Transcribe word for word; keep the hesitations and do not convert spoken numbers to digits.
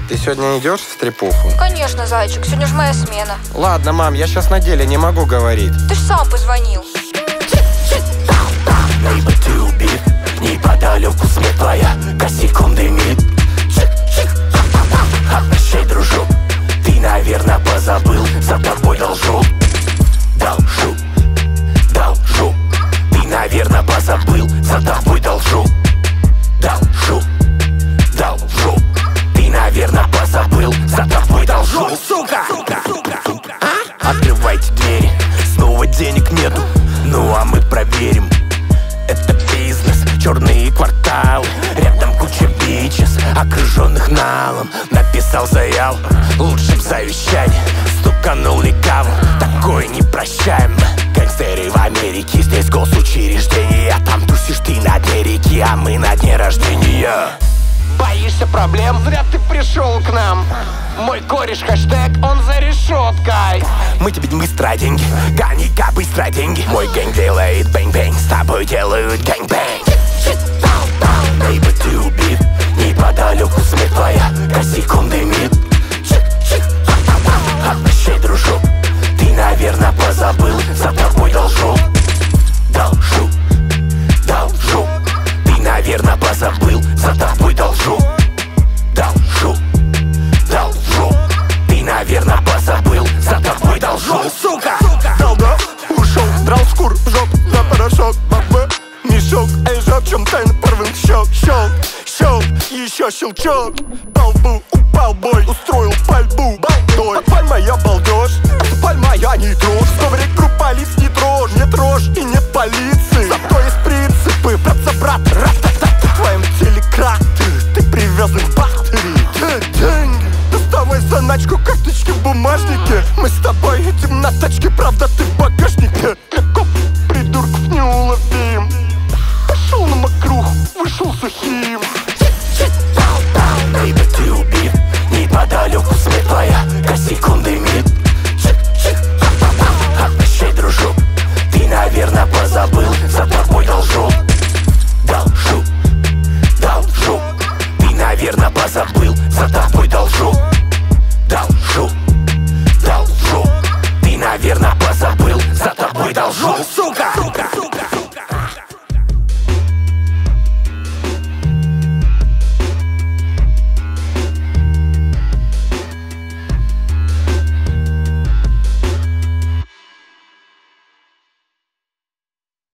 Ты сегодня идешь в стрипуху? Конечно, зайчик, сегодня же моя смена. Ладно, мам, я сейчас на деле не могу говорить. Ты ж сам позвонил. Нейба, ты убит, неподалеку смерть твоя, косяком дымит. Обращай, дружок, ты, наверное, позабыл, за тобой должу. Должу, должу, ты, наверное, позабыл, за тобой должу. Должу, должу, ты, наверное, позабыл, за тобой должу. Сука! А? Открывайте двери, снова денег нету, ну а мы проверим. Это бизнес, черные кварталы, рядом куча бичес, окруженных налом. Написал заял, лучше б завещание, стуканул легавым, такое не прощаем. Гангстеры в Америке, здесь госучреждения, там тусишь ты на дне реки, а мы на дне рождения. Боишься проблем? Зря ты пришел к нам. Мой кореш хэштег, он за решеткой. Мы тебе не быстро деньги, гони-ка быстро деньги. Мой гэнг делает бэнг-бэнг, с тобой делают гэнг-бэнг. Нейба, ты убит, неподалеку смерть твоя, косяком дымит. Обращай, дружок, ты, наверное, позабыл, за тобой должу. Должу, должу, ты, наверное, позабыл, за тобой должу. Должу, должу, ты, наверное, позабыл, за тобой должу. Сука! Долго ушел, драл шкур в жопу на порошок. Бабы, мешок, эй, жопчем чем тайно порван щелк. Щелк, щелк, еще щелчок. По лбу упал бой, устроил пальбу. Балдой, паль моя балдеж, паль моя не трожь. Коврик группа лиц не трожь, не трожь и нет полиции. Зато есть принципы, брат за брат.